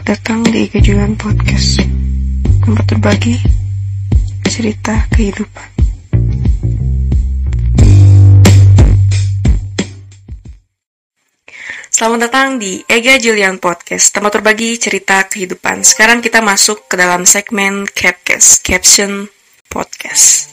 Selamat datang di Kejuan Podcast, tempat berbagi cerita kehidupan. Selamat datang di Ega Julian Podcast, tempat berbagi cerita kehidupan. Sekarang kita masuk ke dalam segmen Capcast, Caption Podcast.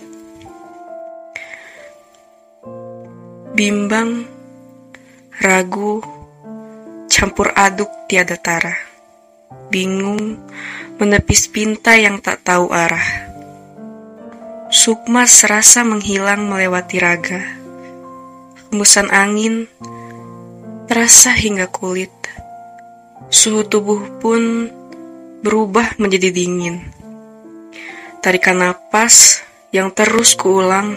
Bimbang, ragu, campur aduk tiada tara. Bingung, menepis pinta yang tak tahu arah. Sukma serasa menghilang melewati raga. Hembusan angin terasa hingga kulit. Suhu tubuh pun berubah menjadi dingin. Tarikan napas yang terus kuulang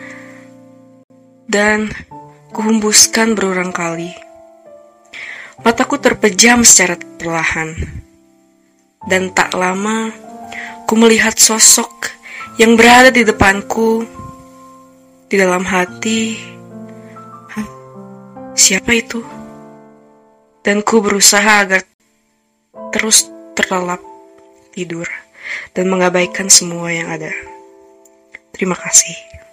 dan kuhembuskan berulang kali. Mataku terpejam secara perlahan. Dan tak lama, ku melihat sosok yang berada di depanku. Di dalam hati, siapa itu? Dan ku berusaha agar terus terlelap tidur dan mengabaikan semua yang ada. Terima kasih.